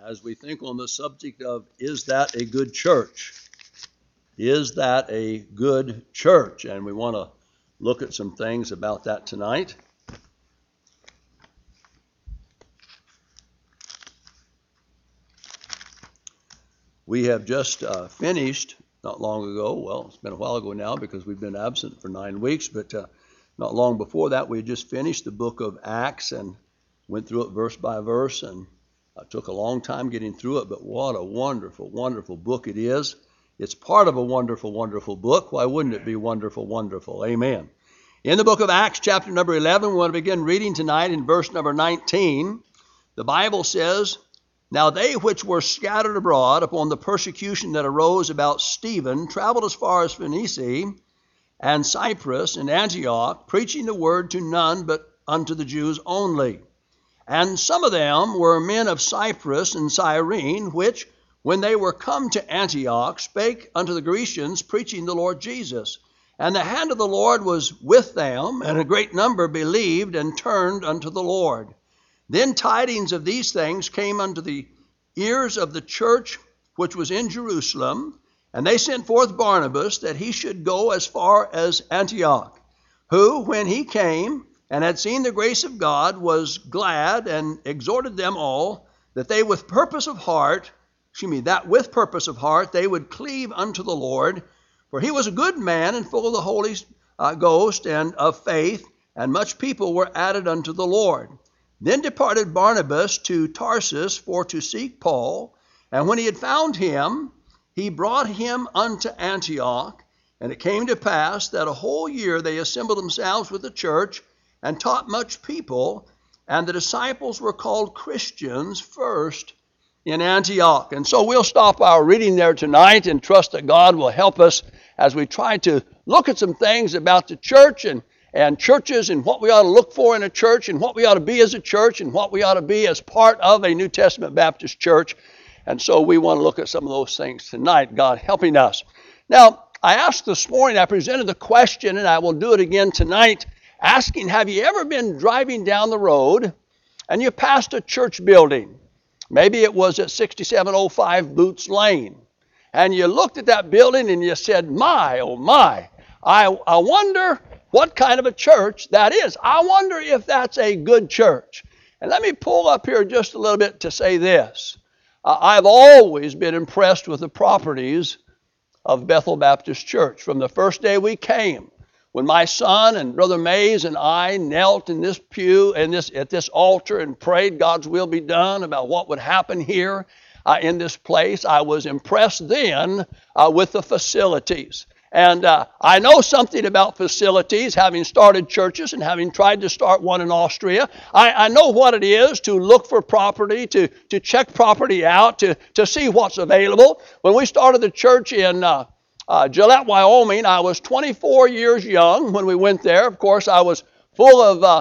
as we think on the subject of, is that a good church? Is that a good church? And we want to look at some things about that tonight. We have just finished, not long ago, well, it's been a while ago now because we've been absent for 9 weeks, but not long before that, we had just finished the book of Acts and went through it verse by verse, and it took a long time getting through it, but what a wonderful, wonderful book it is. It's part of a wonderful, wonderful book. Why wouldn't it be wonderful, wonderful? Amen. In the book of Acts, chapter number 11, we want to begin reading tonight in verse number 19. The Bible says, "Now they which were scattered abroad upon the persecution that arose about Stephen traveled as far as Phoenicia and Cyprus and Antioch, preaching the word to none but unto the Jews only. And some of them were men of Cyprus and Cyrene, which, when they were come to Antioch, spake unto the Grecians, preaching the Lord Jesus. And the hand of the Lord was with them, and a great number believed and turned unto the Lord. Then tidings of these things came unto the ears of the church which was in Jerusalem, and they sent forth Barnabas that he should go as far as Antioch, who, when he came and had seen the grace of God, was glad and exhorted them all that they with purpose of heart they would cleave unto the Lord. For he was a good man and full of the Holy Ghost and of faith, and much people were added unto the Lord. Then departed Barnabas to Tarsus for to seek Paul, and when he had found him, he brought him unto Antioch. And it came to pass that a whole year they assembled themselves with the church, and taught much people, and the disciples were called Christians first in Antioch." And so we'll stop our reading there tonight and trust that God will help us as we try to look at some things about the church and churches and what we ought to look for in a church and what we ought to be as a church and what we ought to be as part of a New Testament Baptist church. And so we want to look at some of those things tonight, God helping us. Now, I asked this morning, I presented the question, and I will do it again tonight, asking, have you ever been driving down the road and you passed a church building? Maybe it was at 6705 Boots Lane. And you looked at that building and you said, my, oh my, I wonder what kind of a church that is. I wonder if that's a good church. And let me pull up here just a little bit to say this. I've always been impressed with the properties of Bethel Baptist Church. From the first day we came, when my son and Brother Mays and I knelt in this pew and at this altar and prayed God's will be done about what would happen here in this place, I was impressed then with the facilities. And I know something about facilities, having started churches and having tried to start one in Austria. I know what it is to look for property, to check property out, to see what's available. When we started the church in Gillette, Wyoming, I was 24 years young when we went there. Of course, I was full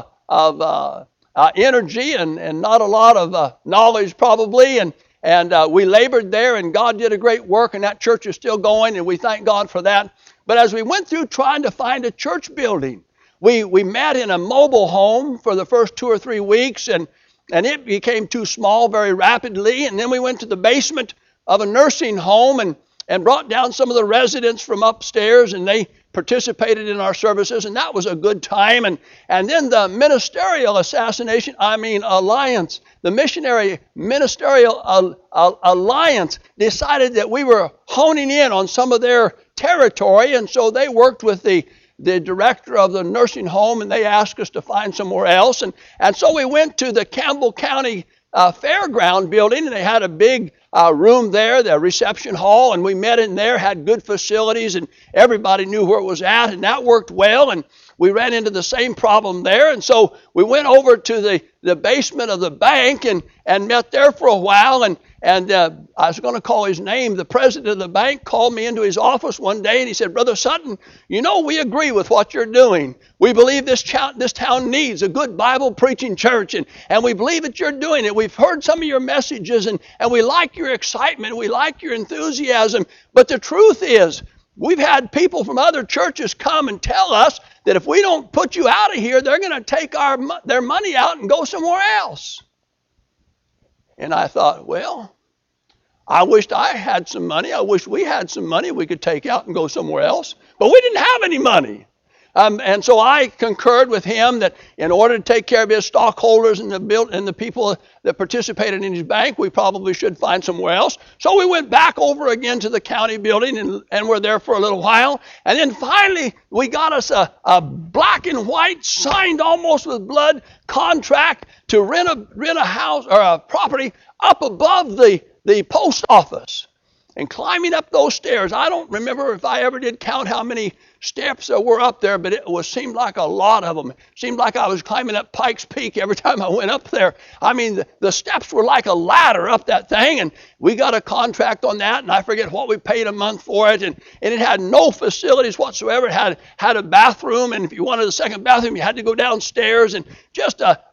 of energy and not a lot of knowledge probably, and we labored there, and God did a great work, and that church is still going, and we thank God for that. But as we went through trying to find a church building, we met in a mobile home for the first 2 or 3 weeks, and it became too small very rapidly, and then we went to the basement of a nursing home and brought down some of the residents from upstairs, and they participated in our services, and that was a good time. And then the alliance, the missionary ministerial alliance decided that we were honing in on some of their territory, and so they worked with the director of the nursing home, and they asked us to find somewhere else. And so we went to the Campbell County Fairground building, and they had a big room there, the reception hall, and we met in there, had good facilities, and everybody knew where it was at, and that worked well. And we ran into the same problem there, and so we went over to the basement of the bank and met there for a while, and I was going to call his name. The president of the bank called me into his office one day, and he said, "Brother Sutton, we agree with what you're doing. We believe this town needs a good Bible preaching church, and we believe that you're doing it. We've heard some of your messages, and we like your excitement. We like your enthusiasm. But the truth is, we've had people from other churches come and tell us that if we don't put you out of here, they're going to take their money out and go somewhere else." And I thought, well, I wished I had some money. I wish we had some money we could take out and go somewhere else. But we didn't have any money. And so I concurred with him that in order to take care of his stockholders and the people that participated in his bank, we probably should find somewhere else. So we went back over again to the county building and were there for a little while. And then finally we got us a black and white, signed almost with blood, contract to rent a house or a property up above the post office. And climbing up those stairs, I don't remember if I ever did count how many steps there were up there, but it seemed like a lot of them. It seemed like I was climbing up Pikes Peak every time I went up there. I mean, the steps were like a ladder up that thing, and we got a contract on that, and I forget what we paid a month for it, and it had no facilities whatsoever. It had a bathroom, and if you wanted a second bathroom, you had to go downstairs, and just a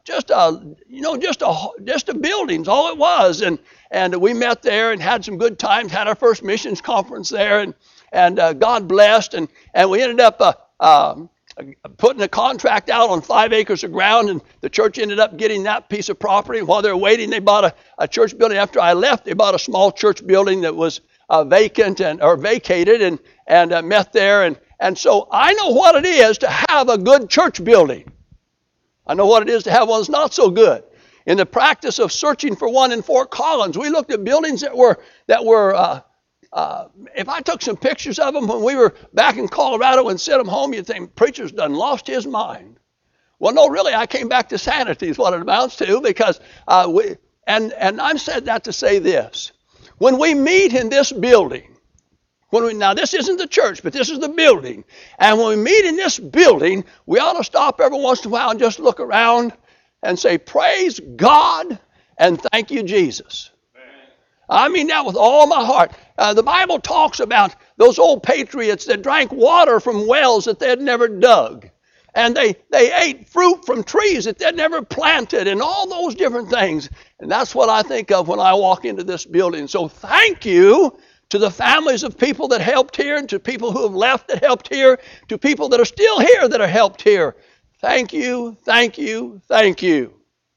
building's all it was. And we met there and had some good times, had our first missions conference there, and God blessed, and we ended up putting a contract out on 5 acres of ground, and the church ended up getting that piece of property. While they were waiting, they bought a church building. After I left, they bought a small church building that was vacated and met there. And so I know what it is to have a good church building. I know what it is to have one that's not so good. In the practice of searching for one in Fort Collins, we looked at buildings that were. If I took some pictures of them when we were back in Colorado and sent them home, you'd think preacher's done lost his mind. Well, no, really, I came back to sanity is what it amounts to, because and I've said that to say this: when we meet in this building, now this isn't the church, but this is the building, and when we meet in this building, we ought to stop every once in a while and just look around and say, praise God and thank you, Jesus. I mean that with all my heart. The Bible talks about those old patriots that drank water from wells that they had never dug. And they ate fruit from trees that they'd never planted, and all those different things. And that's what I think of when I walk into this building. So thank you to the families of people that helped here, and to people who have left that helped here, to people that are still here that are helped here. Thank you, thank you, thank you.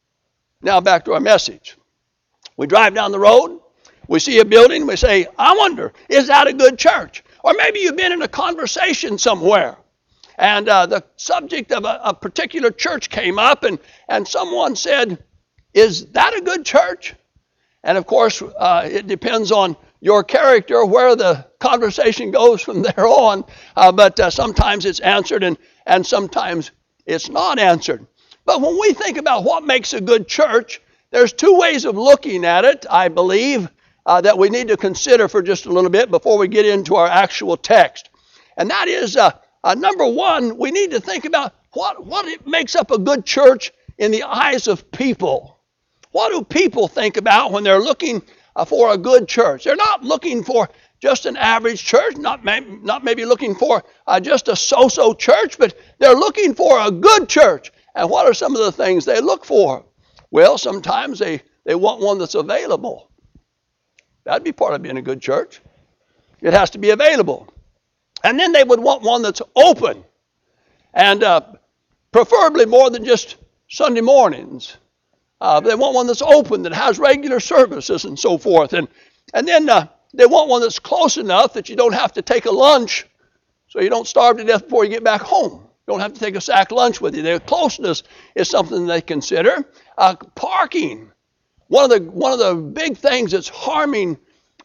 Now back to our message. We drive down the road, we see a building, we say, I wonder, is that a good church? Or maybe you've been in a conversation somewhere, and the subject of a particular church came up, and someone said, is that a good church? And of course, it depends on your character where the conversation goes from there on, but sometimes it's answered and sometimes it's not answered. But when we think about what makes a good church, there's two ways of looking at it, I believe, that we need to consider for just a little bit before we get into our actual text. And that is, number one, we need to think about what it makes up a good church in the eyes of people. What do people think about when they're looking for a good church? They're not looking for just an average church, not maybe looking for just a so-so church, but they're looking for a good church. And what are some of the things they look for? Well, sometimes they want one that's available. That'd be part of being a good church. It has to be available. And then they would want one that's open, and preferably more than just Sunday mornings. They want one that's open, that has regular services and so forth. And then they want one that's close enough that you don't have to take a lunch so you don't starve to death before you get back home. You don't have to take a sack lunch with you. Their closeness is something they consider. Parking. One of the big things that's harming,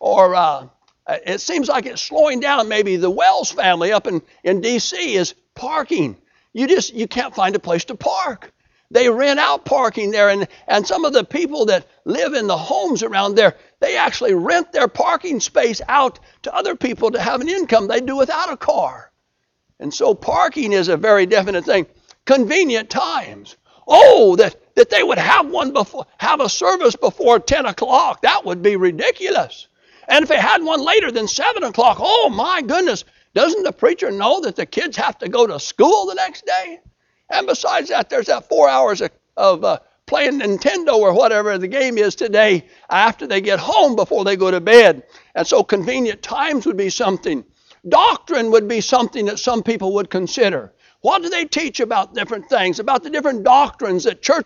or it seems like it's slowing down maybe the Wells family up in D.C. is parking. You can't find a place to park. They rent out parking there, and some of the people that live in the homes around there, they actually rent their parking space out to other people to have an income they do without a car. And so parking is a very definite thing. Convenient times. Oh, that they would have a service before 10 o'clock. That would be ridiculous. And if they had one later than 7 o'clock, oh my goodness, doesn't the preacher know that the kids have to go to school the next day? And besides that, there's that 4 hours of playing Nintendo or whatever the game is today after they get home before they go to bed. And so convenient times would be something. Doctrine would be something that some people would consider. What do they teach about different things, about the different doctrines that churches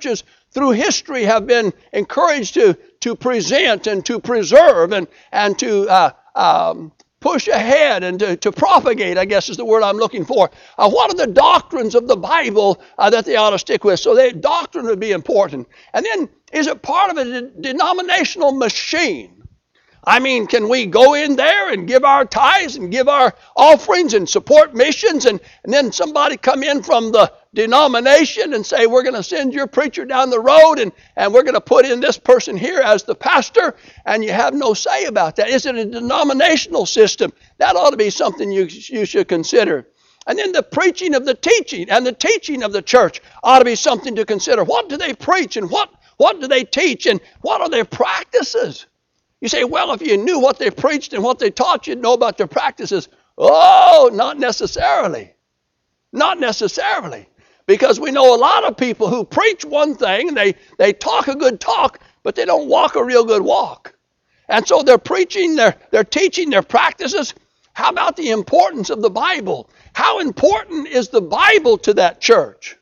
through history have been encouraged to present and to preserve and to push ahead and to propagate, I guess is the word I'm looking for. What are the doctrines of the Bible that they ought to stick with? So doctrine would be important. And then, is it part of a denominational machine? I mean, can we go in there and give our tithes and give our offerings and support missions and then somebody come in from the denomination and say, we're going to send your preacher down the road and we're going to put in this person here as the pastor, and you have no say about that? Is it a denominational system? That ought to be something you should consider. And then the preaching of the teaching and the teaching of the church ought to be something to consider. What do they preach and what do they teach and what are their practices? You say, well, if you knew what they preached and what they taught, you'd know about their practices. Oh, not necessarily. Not necessarily. Because we know a lot of people who preach one thing, and they talk a good talk, but they don't walk a real good walk. And so they're preaching, they're teaching their practices. How about the importance of the Bible? How important is the Bible to that church?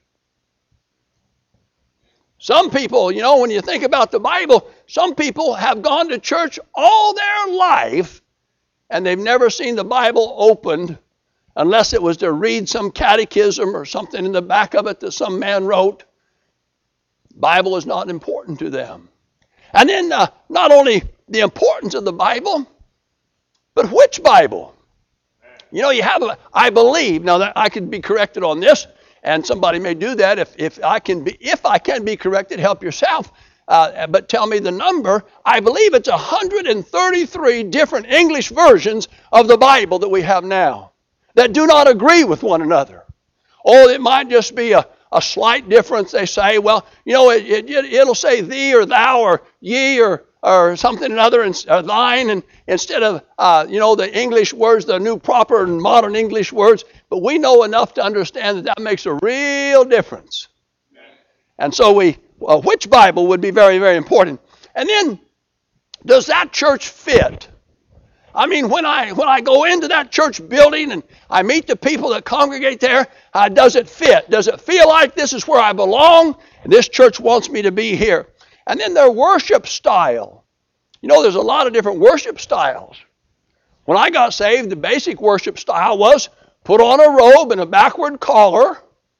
Some people, when you think about the Bible, some people have gone to church all their life and they've never seen the Bible opened unless it was to read some catechism or something in the back of it that some man wrote. The Bible is not important to them. And then not only the importance of the Bible, but which Bible? You have I believe, now that I could be corrected on this, and somebody may do that. If I can be corrected, help yourself. But tell me the number. I believe it's 133 different English versions of the Bible that we have now that do not agree with one another. Or it might just be a slight difference. They say, well, it'll say thee or thou or ye or something another, or thine, and instead of the English words, the new proper and modern English words. But we know enough to understand that makes a real difference. And so which Bible would be very, very important. And then, does that church fit? I mean, when I go into that church building and I meet the people that congregate there, does it fit? Does it feel like this is where I belong and this church wants me to be here? And then their worship style. There's a lot of different worship styles. When I got saved, the basic worship style was put on a robe and a backward collar,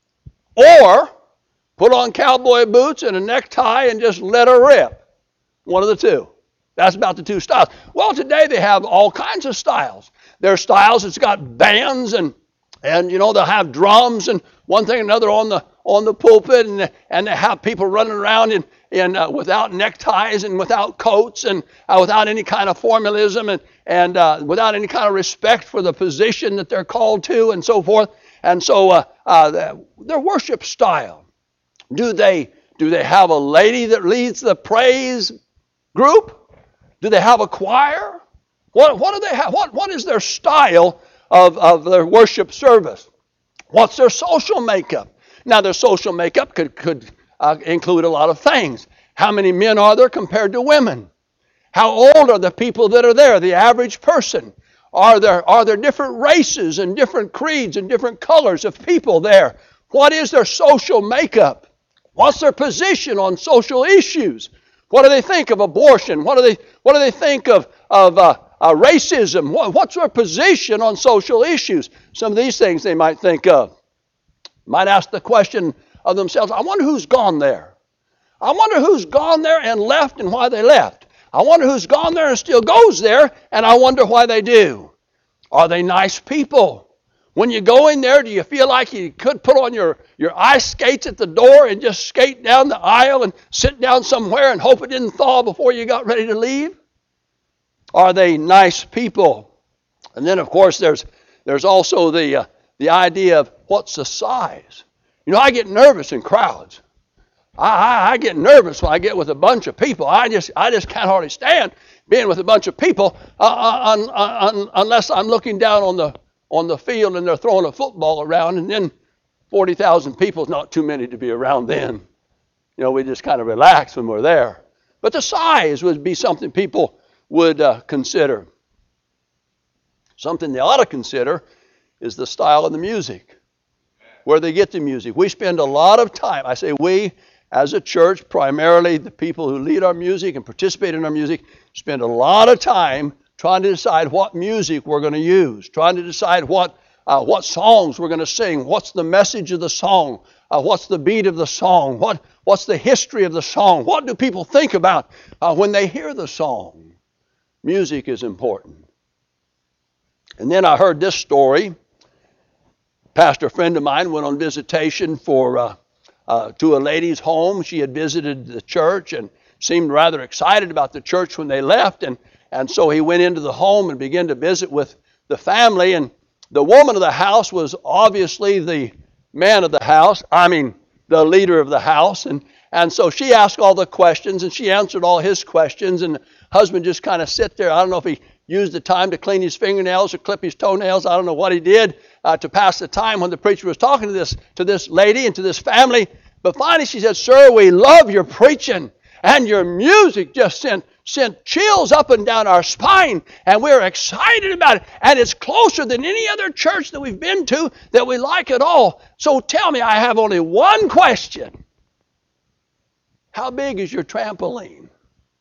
or put on cowboy boots and a necktie and just let her rip. One of the two. That's about the two styles. Well, today they have all kinds of styles. There are styles that's got bands and they'll have drums and one thing or another on the pulpit, and they have people running around in without neckties and without coats and without any kind of formalism and without any kind of respect for the position that they're called to and so forth. And so their worship style. Do they have a lady that leads the praise group? Do they have a choir? What do they have? What is their style of their worship service? What's their social makeup? Now, their social makeup could include a lot of things. How many men are there compared to women? How old are the people that are there, the average person? Are there different races and different creeds and different colors of people there? What is their social makeup? What's their position on social issues? What do they think of abortion? What do they think of racism? What's their position on social issues? Some of these things they might think of. Might ask the question of themselves, I wonder who's gone there. I wonder who's gone there and left and why they left. I wonder who's gone there and still goes there, and I wonder why they do. Are they nice people? When you go in there, do you feel like you could put on your ice skates at the door and just skate down the aisle and sit down somewhere and hope it didn't thaw before you got ready to leave? Are they nice people? And then, of course, there's also the idea of what's the size. I get nervous in crowds. I get nervous when I get with a bunch of people. I just can't hardly stand being with a bunch of people unless I'm looking down on the field and they're throwing a football around, and then 40,000 people is not too many to be around then. We just kind of relax when we're there. But the size would be something people would consider. Something they ought to consider is the style of the music, where they get the music. We spend a lot of time, I say we, as a church, primarily the people who lead our music and participate in our music, spend a lot of time trying to decide what music we're going to use, trying to decide what songs we're going to sing, what's the message of the song, what's the beat of the song, what's the history of the song, what do people think about when they hear the song. Music is important. And then I heard this story. Pastor friend of mine went on visitation to a lady's home. She had visited the church and seemed rather excited about the church when they left. And so he went into the home and began to visit with the family. And the woman of the house was obviously the man of the house. The leader of the house. And so she asked all the questions and she answered all his questions. And the husband just kind of sit there. I don't know if he used the time to clean his fingernails or clip his toenails. I don't know what he did to pass the time when the preacher was talking to this lady and to this family. But finally she said, "Sir, we love your preaching, and your music just sent chills up and down our spine, and we're excited about it. And it's closer than any other church that we've been to that we like at all. So tell me, I have only one question. How big is your trampoline?"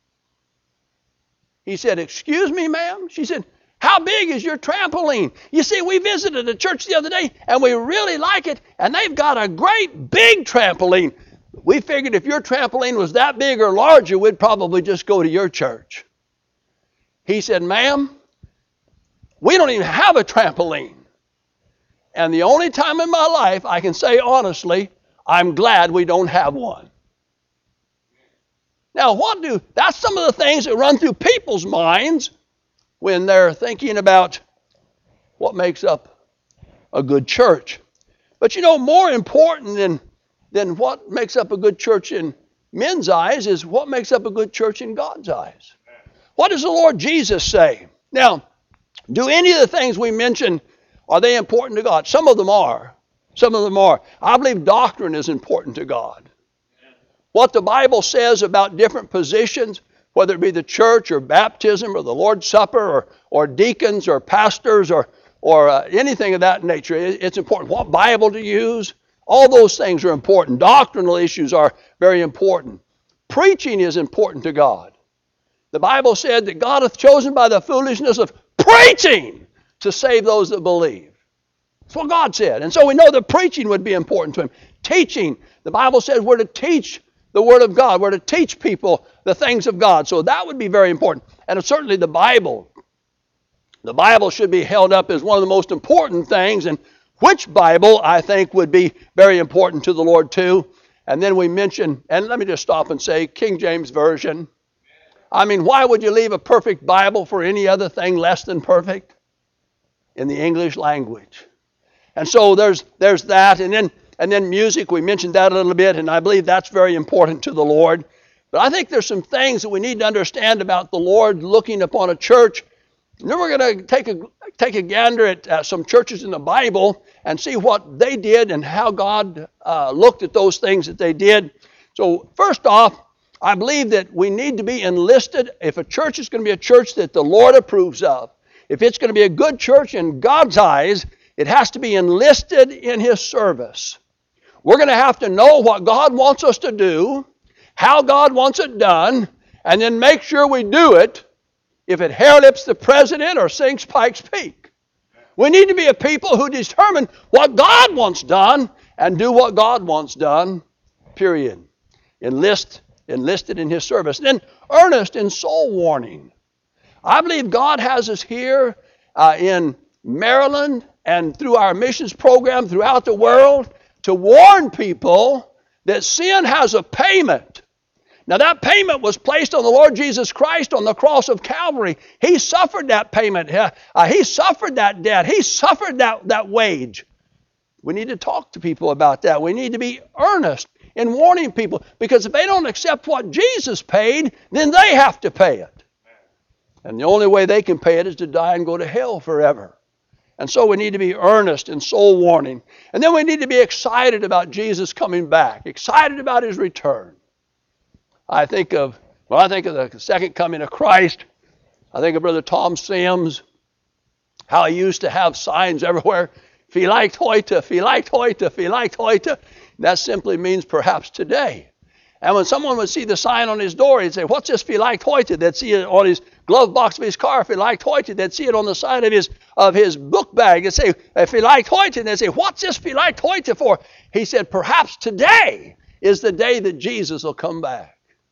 He said, "Excuse me, ma'am?" She said, "How big is your trampoline? You see, we visited a church the other day, and we really like it, and they've got a great big trampoline. We figured if your trampoline was that big or larger, we'd probably just go to your church." He said, "Ma'am, we don't even have a trampoline. And the only time in my life I can say honestly, I'm glad we don't have one." Now, that's some of the things that run through people's minds when they're thinking about what makes up a good church. But more important than what makes up a good church in men's eyes is what makes up a good church in God's eyes. What does the Lord Jesus say? Now, do any of the things we mentioned, are they important to God? Some of them are. Some of them are. I believe doctrine is important to God. What the Bible says about different positions, whether it be the church or baptism or the Lord's Supper or deacons or pastors or anything of that nature, it's important. What Bible to use, all those things are important. Doctrinal issues are very important. Preaching is important to God. The Bible said that God hath chosen by the foolishness of preaching to save those that believe. That's what God said. And so we know that preaching would be important to Him. Teaching, the Bible says we're to teach the Word of God. We're to teach people the things of God. So that would be very important. And certainly the Bible. The Bible should be held up as one of the most important things. And which Bible, I think, would be very important to the Lord too. And then we mention, and let me just stop and say, King James Version. Why would you leave a perfect Bible for any other thing less than perfect? In the English language. And so there's that. And then music, we mentioned that a little bit, and I believe that's very important to the Lord. But I think there's some things that we need to understand about the Lord looking upon a church. And then we're going to take a gander at some churches in the Bible and see what they did and how God looked at those things that they did. So first off, I believe that we need to be enlisted. If a church is going to be a church that the Lord approves of, if it's going to be a good church in God's eyes, it has to be enlisted in His service. We're going to have to know what God wants us to do, how God wants it done, and then make sure we do it if it hairlips the president or sinks Pikes Peak. We need to be a people who determine what God wants done and do what God wants done, period. Enlisted in His service. And then earnest in soul warning. I believe God has us here in Maryland and through our missions program throughout the world to warn people that sin has a payment. Now that payment was placed on the Lord Jesus Christ on the cross of Calvary. He suffered that payment. He suffered that debt. He suffered that wage. We need to talk to people about that. We need to be earnest in warning people, because if they don't accept what Jesus paid, then they have to pay it. And the only way they can pay it is to die and go to hell forever. And so we need to be earnest in soul warning. And then we need to be excited about Jesus coming back, excited about His return. I think of the second coming of Christ. I think of Brother Tom Sims, how he used to have signs everywhere. Vielleicht heute, vielleicht heute, vielleicht heute. That simply means perhaps today. And when someone would see the sign on his door, he'd say, "What's this vielleicht heute?" They'd see it on his glove box of his car, vielleicht heute. They'd see it on the side of his book bag. They'd say, "Vielleicht heute." And they'd say, "What's this vielleicht heute for?" He said, "Perhaps today is the day that Jesus will come back."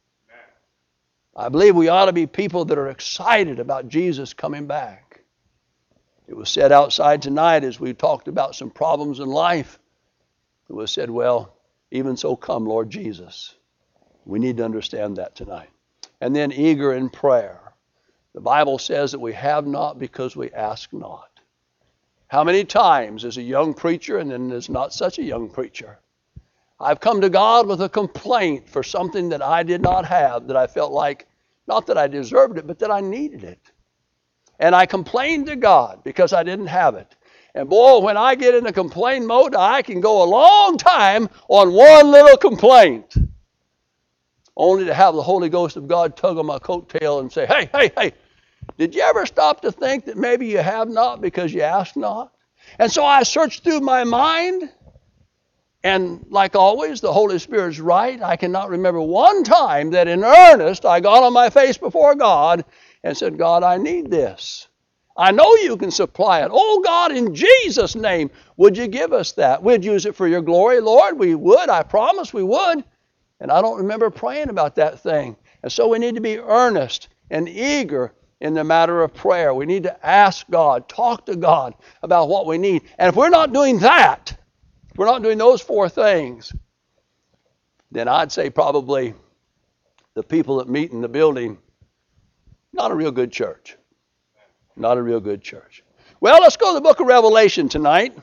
I believe we ought to be people that are excited about Jesus coming back. It was said outside tonight as we talked about some problems in life. It was said, "Well, even so come, Lord Jesus." We need to understand that tonight. And then eager in prayer. The Bible says that we have not because we ask not. How many times as a young preacher, and then as not such a young preacher, I've come to God with a complaint for something that I did not have, that I felt like, not that I deserved it, but that I needed it. And I complained to God because I didn't have it. And boy, when I get in a complaint mode, I can go a long time on one little complaint, only to have the Holy Ghost of God tug on my coattail and say, hey, did you ever stop to think that maybe you have not because you ask not? And so I searched through my mind, and like always, the Holy Spirit's right. I cannot remember one time that in earnest I got on my face before God and said, "God, I need this. I know you can supply it. Oh, God, in Jesus' name, would you give us that? We'd use it for your glory, Lord. We would. I promise we would." And I don't remember praying about that thing. And so we need to be earnest and eager in the matter of prayer. We need to ask God, talk to God about what we need. And if we're not doing that, if we're not doing those four things, then I'd say probably the people that meet in the building, not a real good church. Not a real good church. Well, let's go to the book of Revelation tonight.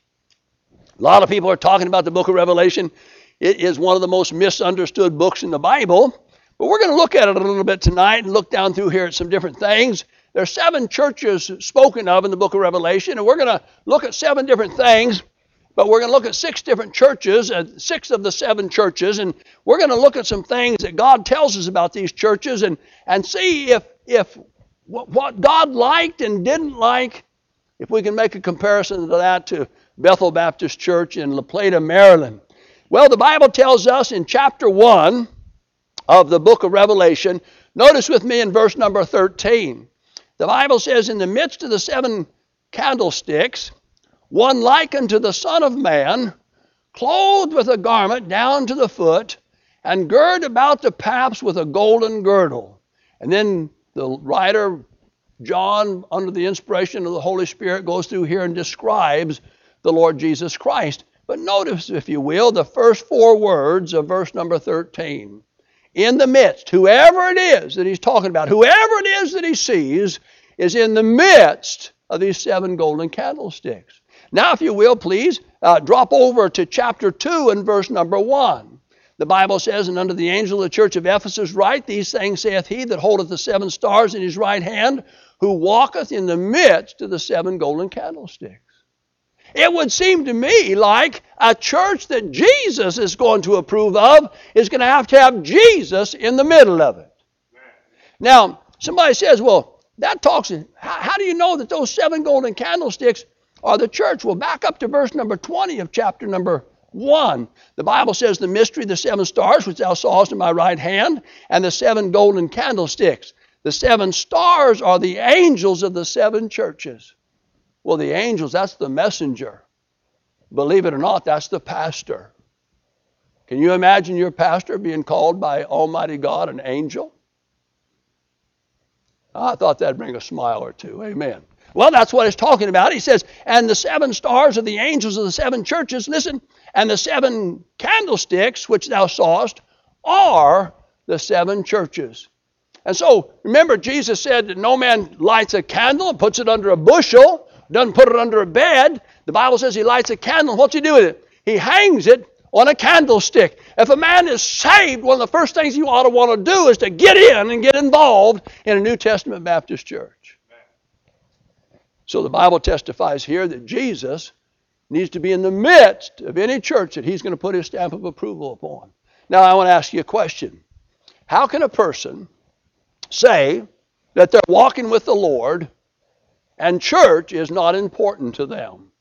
A lot of people are talking about the book of Revelation. It is one of the most misunderstood books in the Bible. But we're going to look at it a little bit tonight and look down through here at some different things. There are 7 churches spoken of in the book of Revelation, and we're going to look at 7 different things. But we're going to look at 6 different churches, 6 of the 7 churches, and we're going to look at some things that God tells us about these churches and see if what God liked and didn't like, if we can make a comparison to that to Bethel Baptist Church in La Plata, Maryland. Well, the Bible tells us in chapter 1 of the book of Revelation, notice with me in verse number 13. The Bible says, "In the midst of the 7 candlesticks, one like unto the Son of Man, clothed with a garment down to the foot, and girded about the paps with a golden girdle." And then the writer, John, under the inspiration of the Holy Spirit, goes through here and describes the Lord Jesus Christ. But notice, if you will, the first 4 words of verse number 13. In the midst, whoever it is that he's talking about, whoever it is that he sees, is in the midst of these 7 golden candlesticks. Now, if you will, please, drop over to chapter 2 and verse number 1. The Bible says, "And unto the angel of the church of Ephesus write, These things saith he that holdeth the 7 stars in his right hand, who walketh in the midst of the 7 golden candlesticks." It would seem to me like a church that Jesus is going to approve of is going to have Jesus in the middle of it. Now, somebody says, "Well, that talks, how do you know that those 7 golden candlesticks are the church?" Well, back up to verse number 20 of chapter number 1. The Bible says, "The mystery of the 7 stars, which thou sawest in my right hand, and the 7 golden candlesticks." The 7 stars are the angels of the 7 churches. Well, the angels, that's the messenger. Believe it or not, that's the pastor. Can you imagine your pastor being called by Almighty God an angel? I thought that'd bring a smile or two. Amen. Well, that's what it's talking about. He says, "And the 7 stars are the angels of the 7 churches." Listen, "and the 7 candlesticks which thou sawest are the 7 churches." And so, remember, Jesus said that no man lights a candle and puts it under a bushel, doesn't put it under a bed. The Bible says he lights a candle. What's he do with it? He hangs it on a candlestick. If a man is saved, one of the first things you ought to want to do is to get in and get involved in a New Testament Baptist church. So the Bible testifies here that Jesus needs to be in the midst of any church that he's going to put his stamp of approval upon. Now, I want to ask you a question. How can a person say that they're walking with the Lord and church is not important to them?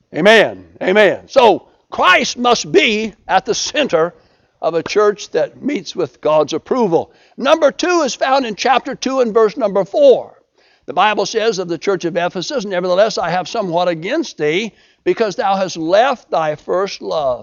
Amen. Amen. So Christ must be at the center of a church that meets with God's approval. Number 2 is found in chapter 2 and verse number 4. The Bible says of the church of Ephesus, "Nevertheless, I have somewhat against thee, because thou hast left thy first love."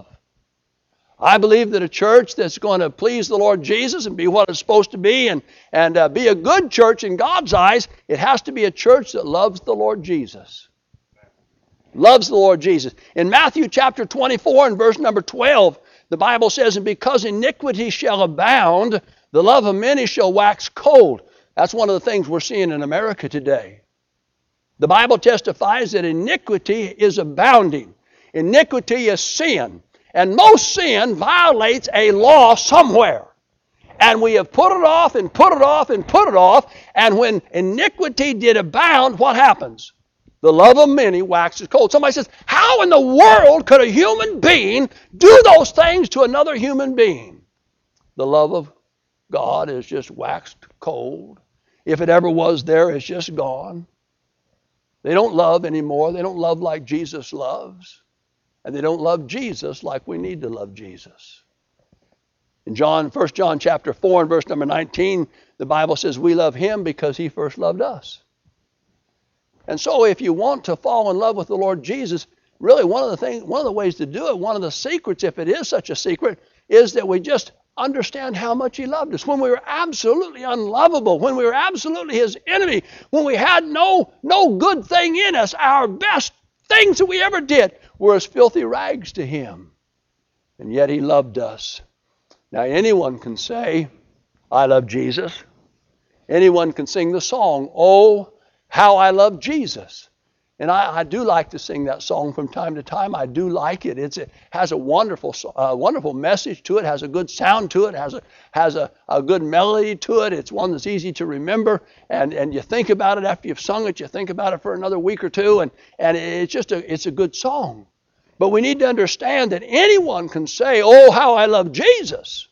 I believe that a church that's going to please the Lord Jesus and be what it's supposed to be and be a good church in God's eyes, it has to be a church that loves the Lord Jesus. Loves the Lord Jesus. In Matthew chapter 24 and verse number 12, the Bible says, "And because iniquity shall abound, the love of many shall wax cold." That's one of the things we're seeing in America today. The Bible testifies that iniquity is abounding. Iniquity is sin. And most sin violates a law somewhere. And we have put it off and put it off and put it off. And when iniquity did abound, what happens? The love of many waxes cold. Somebody says, how in the world could a human being do those things to another human being? The love of God is just waxed cold. If it ever was there, it's just gone. They don't love anymore. They don't love like Jesus loves. And they don't love Jesus like we need to love Jesus. In 1 John chapter 4 and verse number 19, the Bible says we love him because he first loved us. And so if you want to fall in love with the Lord Jesus, really one of the ways to do it, one of the secrets, if it is such a secret, is that we just understand how much he loved us. When we were absolutely unlovable, when we were absolutely his enemy, when we had no good thing in us, our best things that we ever did were as filthy rags to him. And yet he loved us. Now anyone can say, I love Jesus. Anyone can sing the song, "Oh, how I love Jesus." And I do like to sing that song from time to time. I do like it. It has a wonderful message to it, has a good sound to it, has a good melody to it. It's one that's easy to remember. And you think about it after you've sung it, you think about it for another week or two, and it's a good song. But we need to understand that anyone can say, "Oh, how I love Jesus."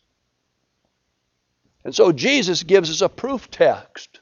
And so Jesus gives us a proof text.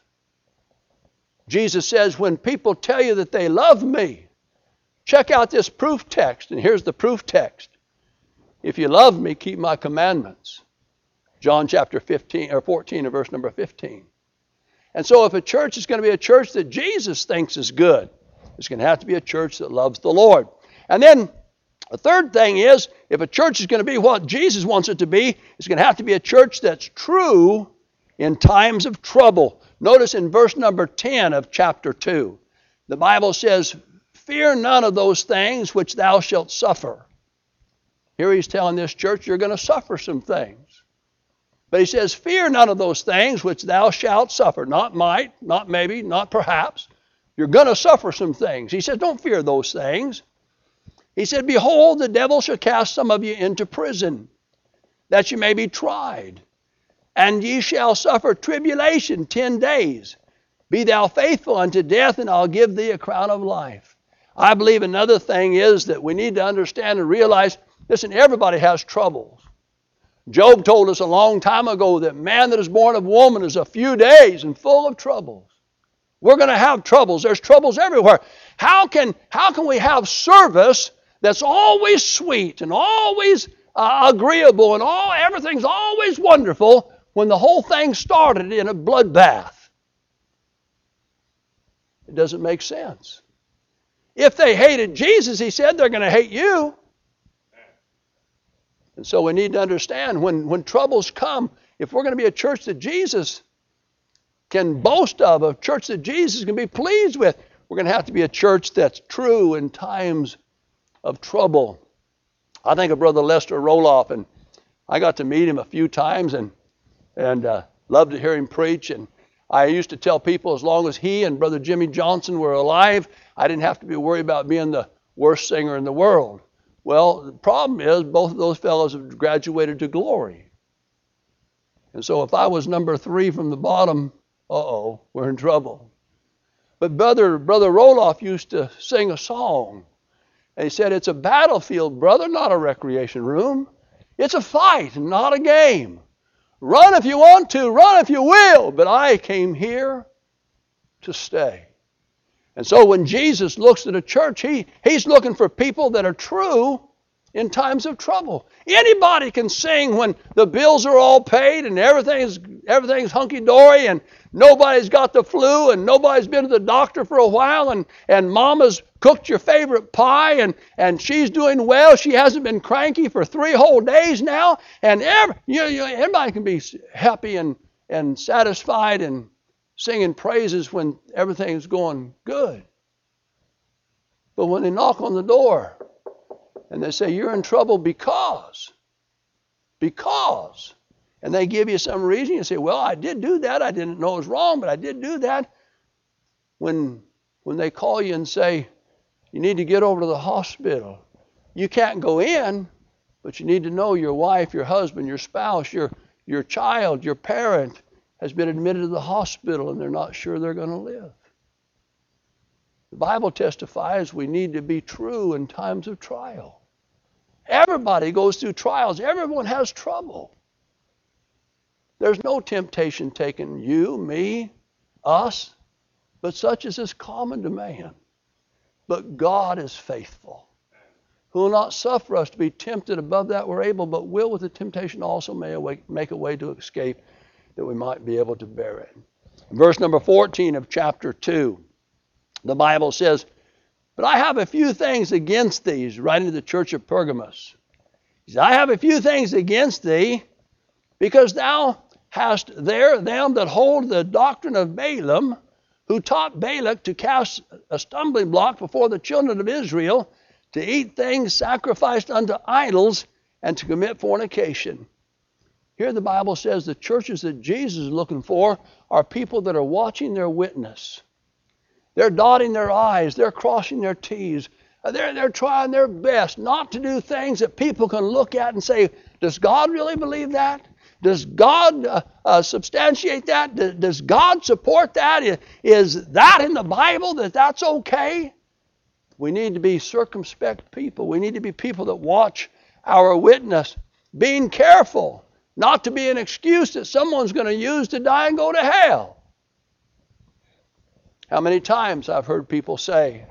Jesus says, when people tell you that they love me, check out this proof text. And here's the proof text. If you love me, keep my commandments. John chapter 14 and verse number 15. And so if a church is going to be a church that Jesus thinks is good, it's going to have to be a church that loves the Lord. And then the third thing is, if a church is going to be what Jesus wants it to be, it's going to have to be a church that's true in times of trouble. Notice in verse number 10 of chapter 2, the Bible says, "Fear none of those things which thou shalt suffer." Here he's telling this church, you're going to suffer some things. But he says, "Fear none of those things which thou shalt suffer." Not might, not maybe, not perhaps. You're going to suffer some things. He said, don't fear those things. He said, "Behold, the devil shall cast some of you into prison, that you may be tried. And ye shall suffer tribulation 10 days. Be thou faithful unto death, and I'll give thee a crown of life." I believe another thing is that we need to understand and realize, listen, everybody has troubles. Job told us a long time ago that man that is born of woman is a few days and full of troubles. We're going to have troubles. There's troubles everywhere. How can we have service that's always sweet and always agreeable and everything's always wonderful when the whole thing started in a bloodbath? It doesn't make sense. If they hated Jesus, he said, they're going to hate you. And so we need to understand when troubles come, if we're going to be a church that Jesus can boast of, a church that Jesus can be pleased with, we're going to have to be a church that's true in times of trouble. I think of Brother Lester Roloff, and I got to meet him a few times and loved to hear him preach. And I used to tell people as long as he and Brother Jimmy Johnson were alive, I didn't have to be worried about being the worst singer in the world. Well, the problem is both of those fellows have graduated to glory. And so if I was number 3 from the bottom, we're in trouble. But Brother Roloff used to sing a song. And he said, "It's a battlefield, brother, not a recreation room. It's a fight, not a game. Run if you want to, run if you will, but I came here to stay." And so when Jesus looks at a church, he's looking for people that are true in times of trouble. Anybody can sing when the bills are all paid and everything's hunky-dory and nobody's got the flu and nobody's been to the doctor for a while and mama's cooked your favorite pie and she's doing well. She hasn't been cranky for 3 whole days now. And everybody can be happy and satisfied and singing praises when everything's going good. But when they knock on the door and they say, you're in trouble because, and they give you some reason, you say, well, I did do that. I didn't know it was wrong, but I did do that. When they call you and say, you need to get over to the hospital, you can't go in, but you need to know your wife, your husband, your spouse, your child, your parent has been admitted to the hospital and they're not sure they're going to live. The Bible testifies we need to be true in times of trial. Everybody goes through trials. Everyone has trouble. There's no temptation taking you, me, us, but such as is common to man. But God is faithful, who will not suffer us to be tempted above that we're able, but will with the temptation also make a way to escape, that we might be able to bear it. In verse number 14 of chapter 2, the Bible says, but I have a few things against thee, he's writing to the church of Pergamos. He says, I have a few things against thee, because thou hast there them that hold the doctrine of Balaam, who taught Balak to cast a stumbling block before the children of Israel, to eat things sacrificed unto idols, and to commit fornication. Here the Bible says the churches that Jesus is looking for are people that are watching their witness. They're dotting their I's. They're crossing their T's. They're trying their best not to do things that people can look at and say, does God really believe that? Does God substantiate that? Does God support that? Is that in the Bible that that's okay? We need to be circumspect people. We need to be people that watch our witness, being careful not to be an excuse that someone's going to use to die and go to hell. How many times I've heard people say,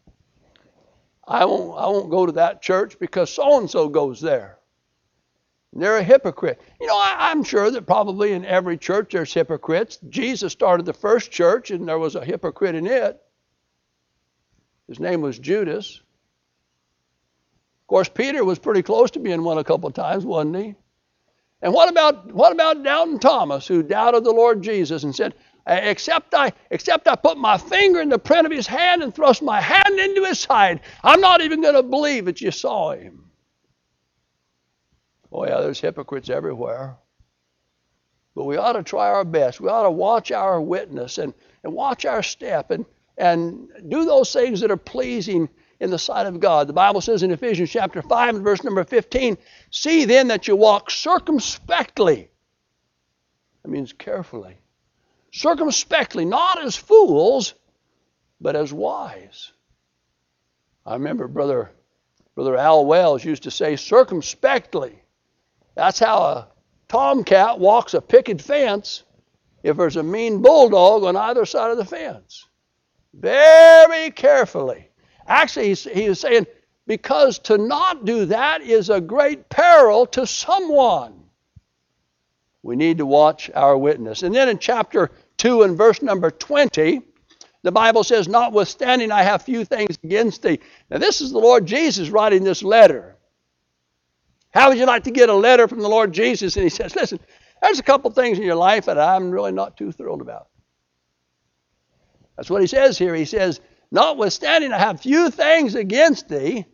I won't go to that church because so-and-so goes there. And they're a hypocrite. You know, I'm sure that probably in every church there's hypocrites. Jesus started the first church and there was a hypocrite in it. His name was Judas. Of course, Peter was pretty close to being one a couple of times, wasn't he? And what about doubting Thomas, who doubted the Lord Jesus and said, except I put my finger in the print of his hand and thrust my hand into his side, I'm not even going to believe that you saw him. Oh yeah, there's hypocrites everywhere. But we ought to try our best. We ought to watch our witness and watch our step and do those things that are pleasing in the sight of God. The Bible says in Ephesians chapter 5 and verse number 15, see then that you walk circumspectly. That means carefully. Circumspectly, not as fools, but as wise. I remember Brother Al Wells used to say circumspectly. That's how a tomcat walks a picket fence if there's a mean bulldog on either side of the fence. Very carefully. Actually, he was saying, because to not do that is a great peril to someone. We need to watch our witness. And then in chapter 2 and verse number 20, the Bible says, notwithstanding I have few things against thee. Now this is the Lord Jesus writing this letter. How would you like to get a letter from the Lord Jesus? And he says, listen, there's a couple things in your life that I'm really not too thrilled about. That's what he says here. He says, notwithstanding I have few things against thee.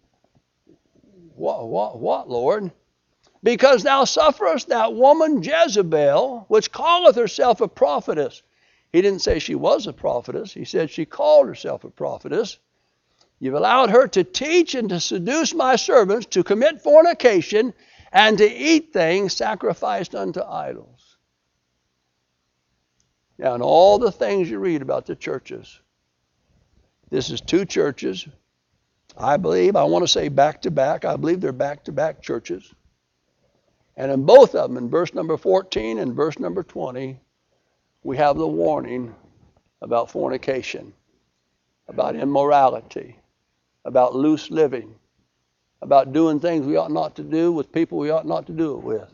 What, Lord? Because thou sufferest that woman Jezebel, which calleth herself a prophetess. He didn't say she was a prophetess. He said she called herself a prophetess. You've allowed her to teach and to seduce my servants to commit fornication and to eat things sacrificed unto idols. Now, in all the things you read about the churches, this is two churches. I want to say back to back. I believe they're back to back churches. And in both of them, in verse number 14 and verse number 20, we have the warning about fornication. about immorality, about loose living, about doing things we ought not to do with people we ought not to do it with.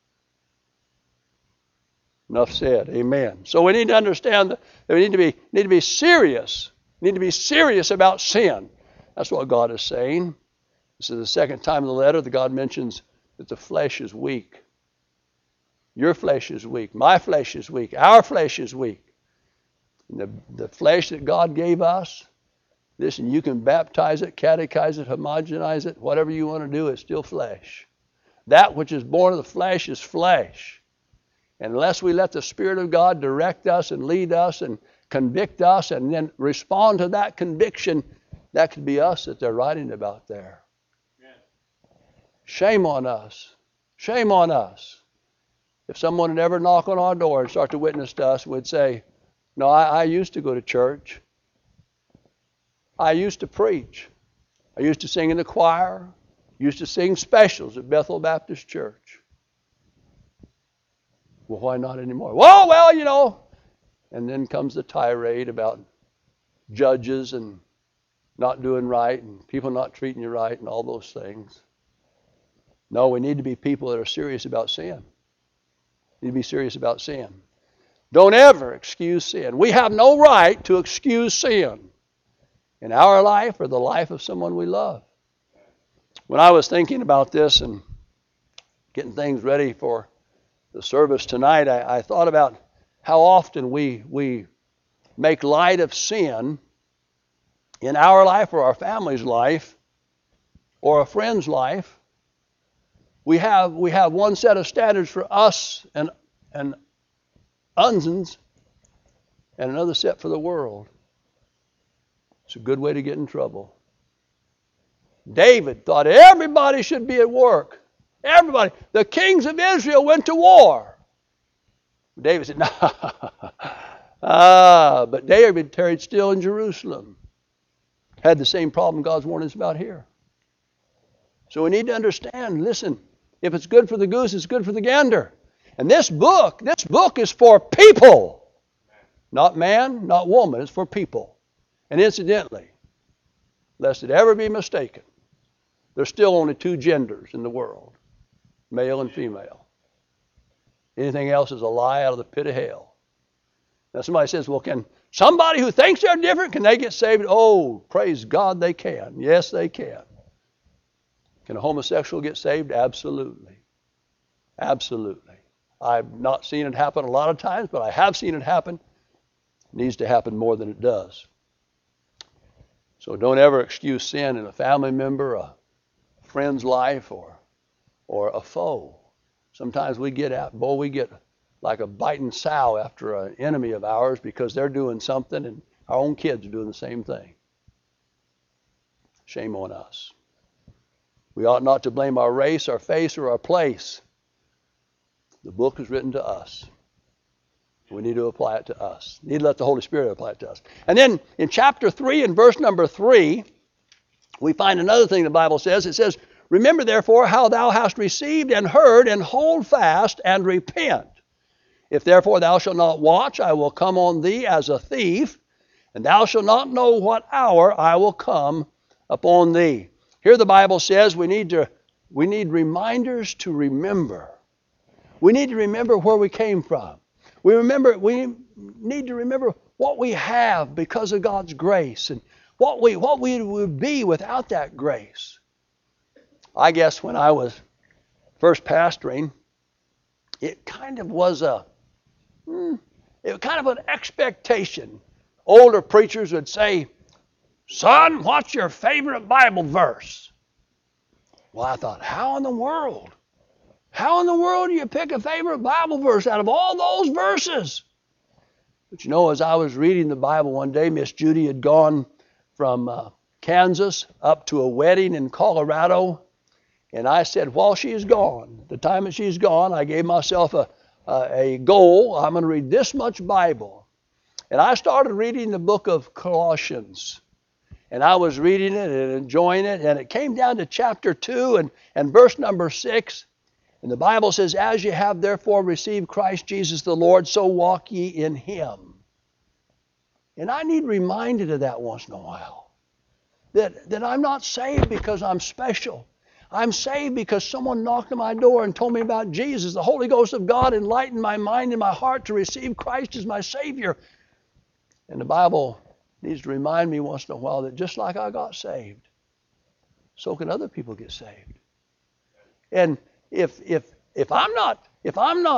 Enough said. Amen. So we need to understand that we need to be serious. We need to be serious about sin. That's what God is saying. This is the second time in the letter that God mentions that the flesh is weak. Your flesh is weak. My flesh is weak. Our flesh is weak. And the flesh that God gave us, listen, you can baptize it, catechize it, homogenize it, whatever you want to do, it's still flesh. That which is born of the flesh is flesh. And unless we let the Spirit of God direct us and lead us and convict us and then respond to that conviction, that could be us that they're writing about there. Amen. Shame on us. Shame on us. If someone would ever knock on our door and start to witness to us, we'd say, no, I used to go to church. I used to preach. I used to sing in the choir. Used to sing specials at Bethel Baptist Church. Well, why not anymore? Well, you know. And then comes the tirade about judges and not doing right and people not treating you right and all those things. No, we need to be people that are serious about sin. We need to be serious about sin. Don't ever excuse sin. We have no right to excuse sin in our life or the life of someone we love. When I was thinking about this and getting things ready for the service tonight, I thought about how often we make light of sin in our life or our family's life or a friend's life. We have one set of standards for us and unsins and another set for the world. It's a good way to get in trouble. David thought everybody should be at work. Everybody. The kings of Israel went to war. David said, no. But David tarried still in Jerusalem. Had the same problem God's warning us about here. So we need to understand, listen, if it's good for the goose, it's good for the gander. And this book is for people. Not man, not woman, it's for people. And incidentally, lest it ever be mistaken, there's still only two genders in the world, male and female. Anything else is a lie out of the pit of hell. Now somebody says, well, can somebody who thinks they're different, can they get saved? Oh, praise God, they can. Yes, they can. Can a homosexual get saved? Absolutely. Absolutely. I've not seen it happen a lot of times, but I have seen it happen. It needs to happen more than it does. So don't ever excuse sin in a family member, a friend's life, or a foe. Sometimes we get like a biting sow after an enemy of ours because they're doing something and our own kids are doing the same thing. Shame on us. We ought not to blame our race, our face, or our place. The book is written to us. We need to apply it to us. We need to let the Holy Spirit apply it to us. And then in chapter 3 and verse number 3, we find another thing the Bible says. It says, remember therefore how thou hast received and heard, and hold fast and repent. If therefore thou shalt not watch, I will come on thee as a thief, and thou shalt not know what hour I will come upon thee. Here the Bible says we need reminders to remember. We need to remember where we came from. We need to remember what we have because of God's grace and what we would be without that grace. I guess when I was first pastoring, it kind of was an expectation. Older preachers would say, son, what's your favorite Bible verse? Well, I thought, how in the world do you pick a favorite Bible verse out of all those verses? But you know, as I was reading the Bible one day, Miss Judy had gone from Kansas up to a wedding in Colorado. And I said, while she's gone, the time that she's gone, I gave myself a goal. I'm going to read this much Bible. And I started reading the book of Colossians. And I was reading it and enjoying it. And it came down to chapter 2 and verse number 6. And the Bible says, as ye have therefore received Christ Jesus the Lord, so walk ye in him. And I need reminded of that once in a while. That I'm not saved because I'm special. I'm saved because someone knocked on my door and told me about Jesus. The Holy Ghost of God enlightened my mind and my heart to receive Christ as my Savior. And the Bible needs to remind me once in a while that just like I got saved, so can other people get saved. And if I'm not, if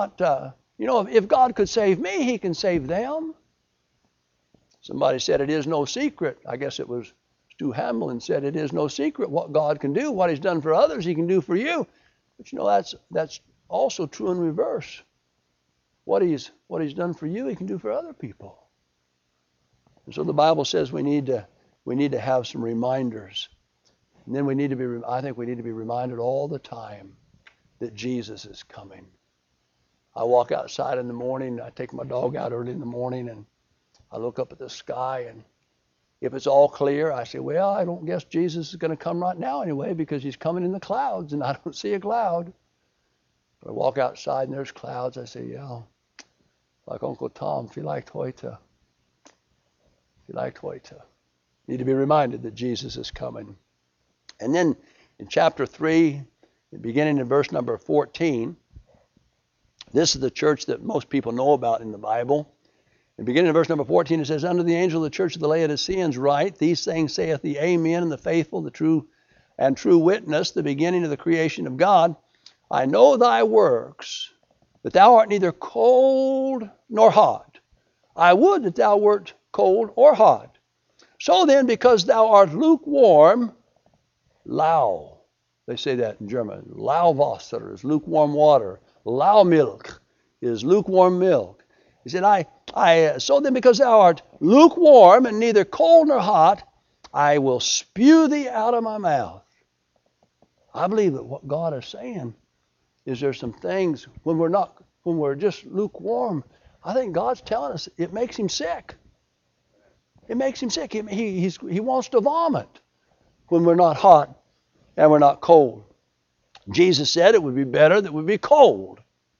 God could save me, He can save them. Somebody said it is no secret. I guess it was Stu Hamlin said it is no secret what God can do. What He's done for others, He can do for you. But that's also true in reverse. What He's done for you, He can do for other people. And so the Bible says we need to have some reminders. And then I think we need to be reminded all the time that Jesus is coming. I walk outside in the morning, I take my dog out early in the morning, and I look up at the sky, and if it's all clear, I say, well, I don't guess Jesus is going to come right now anyway, because He's coming in the clouds, and I don't see a cloud. But I walk outside, and there's clouds. I say, yeah, like Uncle Tom, vielleicht heute. Vielleicht heute. Need to be reminded that Jesus is coming. And then in chapter 3, beginning in verse number 14, this is the church that most people know about in the Bible. And beginning in verse number 14, it says, unto the angel of the church of the Laodiceans write, these things saith the Amen, and the faithful, the true witness, the beginning of the creation of God. I know thy works, that thou art neither cold nor hot. I would that thou wert cold or hot. So then, because thou art lukewarm, lau, they say that in German, Lauwasser is lukewarm water. Laumilch is lukewarm milk. He said, so then because thou art lukewarm and neither cold nor hot, I will spew thee out of my mouth. I believe that what God is saying is there's some things when we're just lukewarm, I think God's telling us it makes Him sick. It makes Him sick. He wants to vomit when we're not hot and we're not cold. Jesus said it would be better that we be cold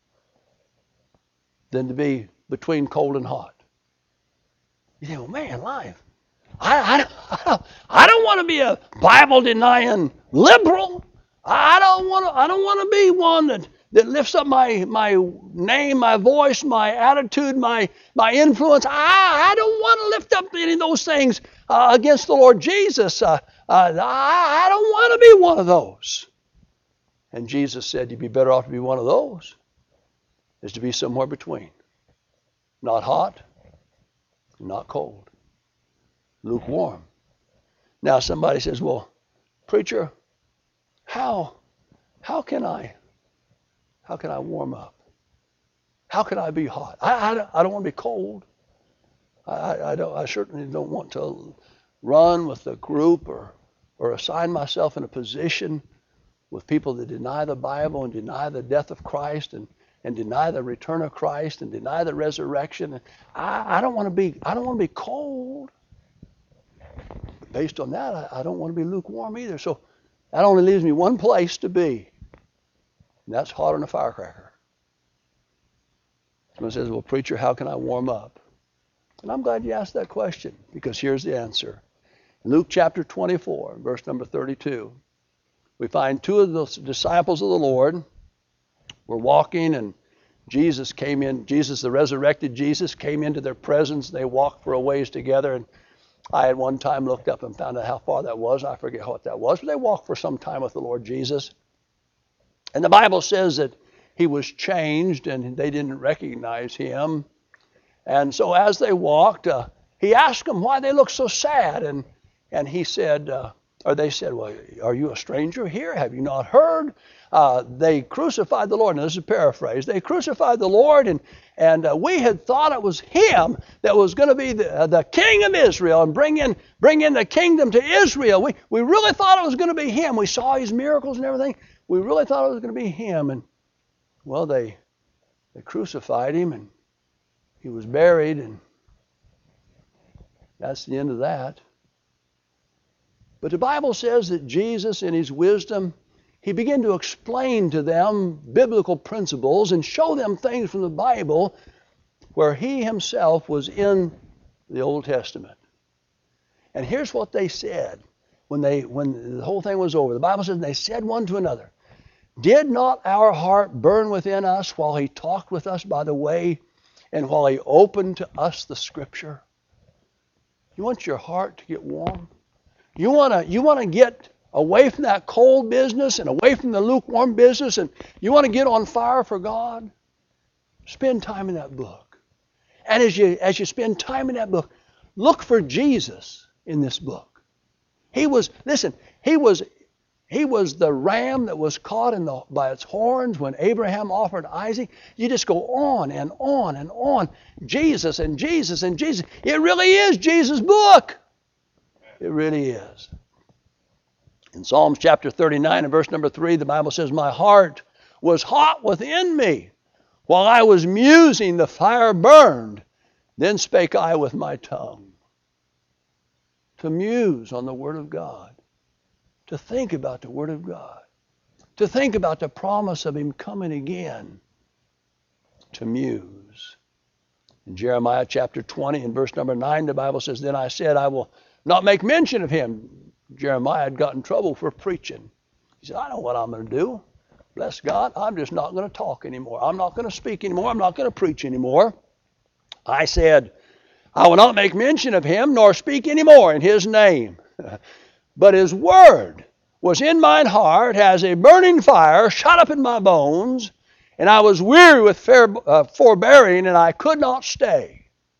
than to be between cold and hot. You think, well, man, life. I don't want to be a Bible-denying liberal. I don't want to be one that lifts up my name, my voice, my attitude, my influence. I don't want to lift up any of those things against the Lord Jesus. I don't want to be one of those. And Jesus said you'd be better off to be one of those is to be somewhere between. Not hot, not cold. Lukewarm. Now somebody says, well, preacher, how can I warm up? How can I be hot? I don't want to be cold. I certainly don't want to run with a group or assign myself in a position with people that deny the Bible and deny the death of Christ and deny the return of Christ and deny the resurrection. I don't want to be cold. Based on that, I don't want to be lukewarm either. So that only leaves me one place to be. And that's hot on a firecracker. Someone says, well, preacher, how can I warm up? And I'm glad you asked that question, because here's the answer. In Luke chapter 24, verse number 32, we find two of the disciples of the Lord were walking, and Jesus came in. Jesus, the resurrected Jesus, came into their presence. They walked for a ways together, and I had one time looked up and found out how far that was. I forget what that was, but they walked for some time with the Lord Jesus. And the Bible says that He was changed and they didn't recognize Him. And so as they walked, He asked them why they looked so sad. And He said, or they said, well, are you a stranger here? Have you not heard? They crucified the Lord. Now, this is a paraphrase. They crucified the Lord, and we had thought it was Him that was going to be the King of Israel and bring in the kingdom to Israel. We really thought it was going to be Him. We saw His miracles and everything. We really thought it was going to be Him. And, well, they crucified Him, and He was buried, and that's the end of that. But the Bible says that Jesus, in His wisdom, He began to explain to them biblical principles and show them things from the Bible where He Himself was in the Old Testament. And here's what they said when the whole thing was over. The Bible says, they said one to another, did not our heart burn within us while he talked with us by the way and while he opened to us the Scripture? You want your heart to get warm? You want to get away from that cold business and away from the lukewarm business, and you want to get on fire for God? Spend time in that book. And as you spend time in that book, look for Jesus in this book. He was the ram that was caught by its horns when Abraham offered Isaac. You just go on and on and on. Jesus and Jesus and Jesus. It really is Jesus' book. It really is. In Psalms chapter 39 and verse number 3, the Bible says, my heart was hot within me. While I was musing, the fire burned. Then spake I with my tongue. To muse on the Word of God. To think about the Word of God. To think about the promise of Him coming again. To muse. In Jeremiah chapter 20 and verse number 9, the Bible says, then I said, I will not make mention of him. Jeremiah had got in trouble for preaching. He said, I know what I'm going to do. Bless God, I'm just not going to talk anymore. I'm not going to speak anymore. I'm not going to preach anymore. I said, I will not make mention of him, nor speak anymore in his name. But his word was in mine heart as a burning fire shot up in my bones, and I was weary with forbearing, and I could not stay.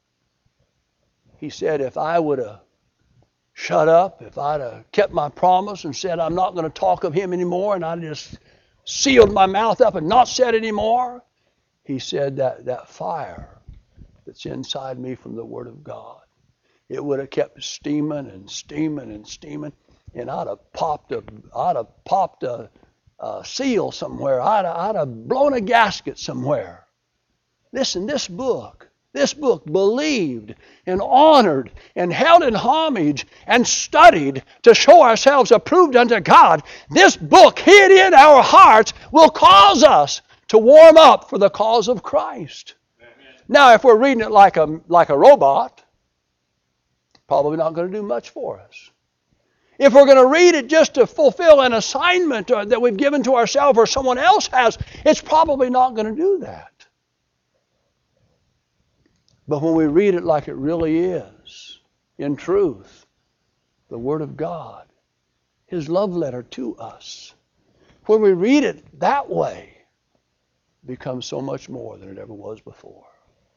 He said, if I would have shut up, if I'd have kept my promise and said I'm not going to talk of him anymore, and I just sealed my mouth up and not said anymore, he said that fire that's inside me from the Word of God, it would have kept steaming and steaming and steaming, and I'd have popped a seal somewhere. I'd have blown a gasket somewhere. Listen, this book believed and honored and held in homage and studied to show ourselves approved unto God. This book hid in our hearts will cause us to warm up for the cause of Christ. Amen. Now, if we're reading it like a robot, probably not going to do much for us. If we're going to read it just to fulfill an assignment that we've given to ourselves or someone else has, it's probably not going to do that. But when we read it like it really is, in truth, the Word of God, His love letter to us, when we read it that way, it becomes so much more than it ever was before.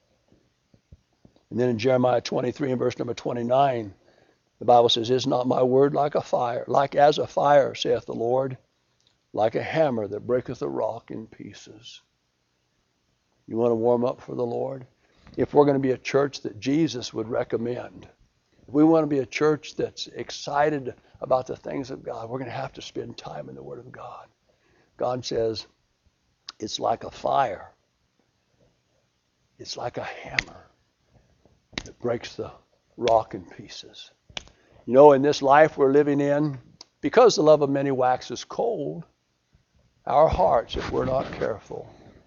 And then in Jeremiah 23 and verse number 29, the Bible says, is not my word like as a fire, saith the Lord, like a hammer that breaketh a rock in pieces? You want to warm up for the Lord? If we're going to be a church that Jesus would recommend, if we want to be a church that's excited about the things of God, we're going to have to spend time in the Word of God. God says, it's like a fire. It's like a hammer that breaks the rock in pieces. You know, in this life we're living in, because the love of many waxes cold, our hearts, if we're not careful,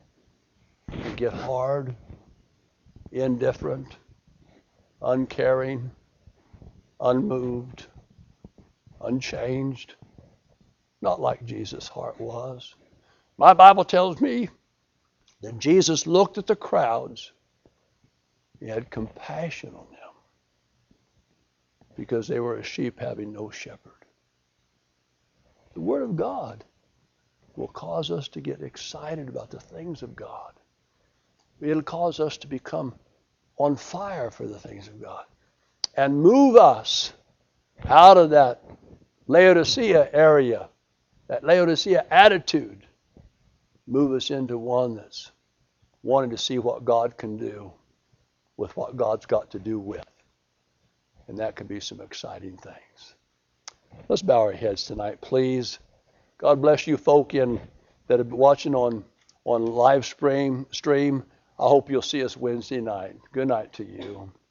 can get hard, indifferent, uncaring, unmoved, unchanged, not like Jesus' heart was. My Bible tells me that Jesus looked at the crowds. He had compassion on them because they were as sheep having no shepherd. The Word of God will cause us to get excited about the things of God. It'll cause us to become on fire for the things of God and move us out of that Laodicea area, that Laodicea attitude, move us into one that's wanting to see what God can do with what God's got to do with. And that can be some exciting things. Let's bow our heads tonight, please. God bless you folk that are watching on live stream. I hope you'll see us Wednesday night. Good night to you.